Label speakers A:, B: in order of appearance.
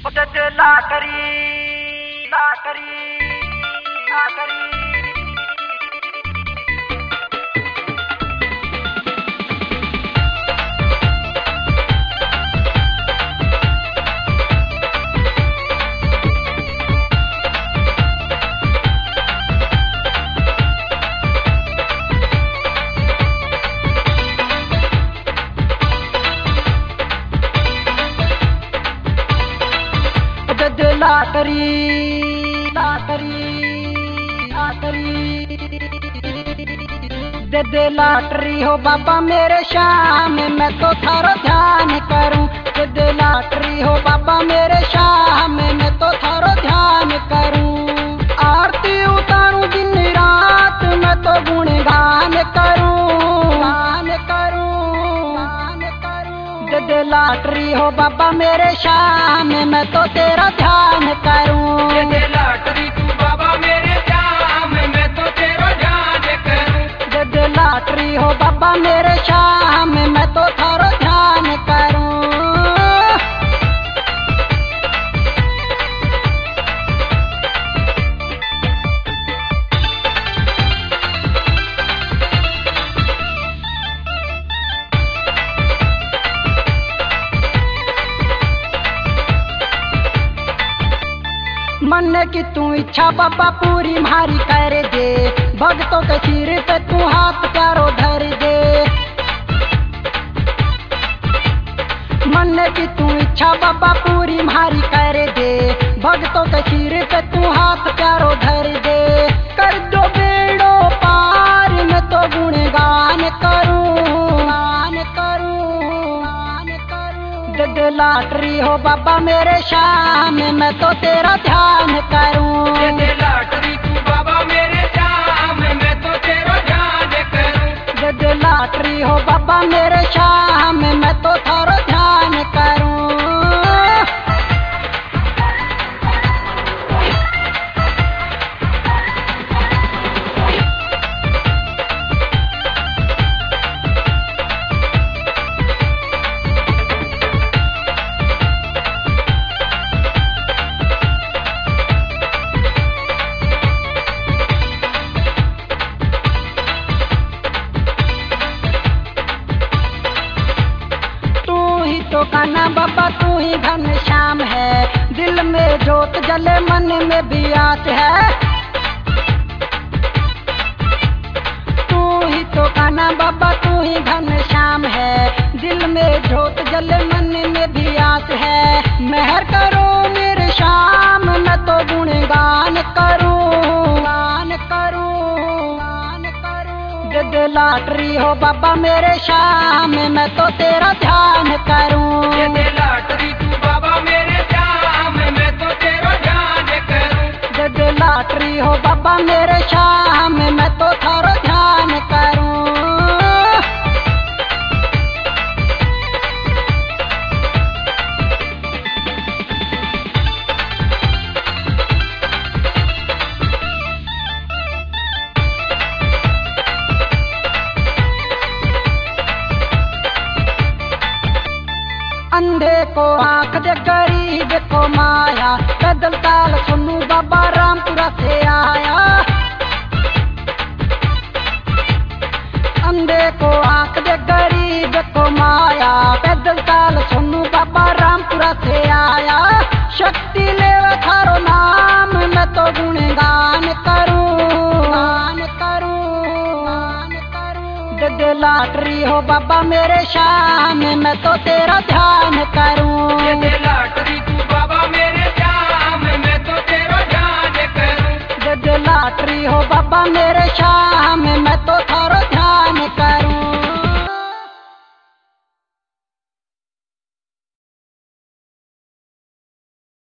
A: दे दे lottery हो बाबा मेरे शाम मैं तो थारो ध्यान करूं। दे दे लॉटरी हो बाबा मेरे शाम मैं तो थारो ध्यान करूं। आरती उतारूं दिन रात मैं तो गुणगान करूं, गान करूं, गान करूं। दे दे लॉटरी हो बाबा मेरे शाम मैं तो तेरा ध्यान करूं।
B: दे दे लॉटरी तू बाबा मेरे शाम मैं तो तेरा ध्यान करूं।
A: दे दे लॉटरी हो बाबा मेरे शाम मैं तो थारो ध्यान करूं। मन की तू इच्छा बाबा पूरी मारी कर दे। भक्तों के सिर पे तू हाथ प्यारो धर दे। मन की तू इच्छा बाबा पूरी मारी कर दे। भक्तों के सिर पे तू हाथ प्यारो धर दे। कर दो बेड़ो पार मैं तो गुणगान करूं, गान करूं, गान करूं। दे दे लॉटरी हो बाबा मेरे शाम मैं तो तेरा ध्यान करूं।
B: दे दे लॉटरी तू बाबा मेरे शाम मैं तो तेरा ध्यान करूं।
A: दे दे लॉटरी हो बाबा मेरे शाम मैं तो थारो ध्यान करूं। तो कान्हा बाबा तू ही घनश्याम है। दिल में जोत जले मन में भी आस है। तू ही तो कान्हा बाबा तू ही घनश्याम है। दिल में जोत जले मन में भी आस है। मेहर करो मेरे शाम मैं तो गुणगान करूं, गान करूं, गान करूं। दे दे लॉटरी हो बाबा मेरे शाम मैं तो तेरा ध्यान करूं।
B: दे दे लॉटरी तू बाबा मेरे शाम मैं तो तेरा ध्यान करूं।
A: दे दे लॉटरी हो बाबा मेरे शाम मैं तो थारो ध्यान करूं। अंधे को आंख दे गरीब को माया। पैदल ताल सुनू बाबा रामपुरा से आया। अंधे को आंख दे गरीब को माया। पैदल ताल सुनू बाबा रामपुरा से आया। शक्ति ले थारो नाम मैं तो गुणगान करूं, गान करूं, गान करूं। दे दे लॉटरी हो बाबा मेरे शाम मैं तो तेरा ध्यान करूं।
B: दे दे लॉटरी तू बाबा मेरे शाम मैं तो तेरा ध्यान करूं।
A: दे दे लॉटरी हो बाबा मेरे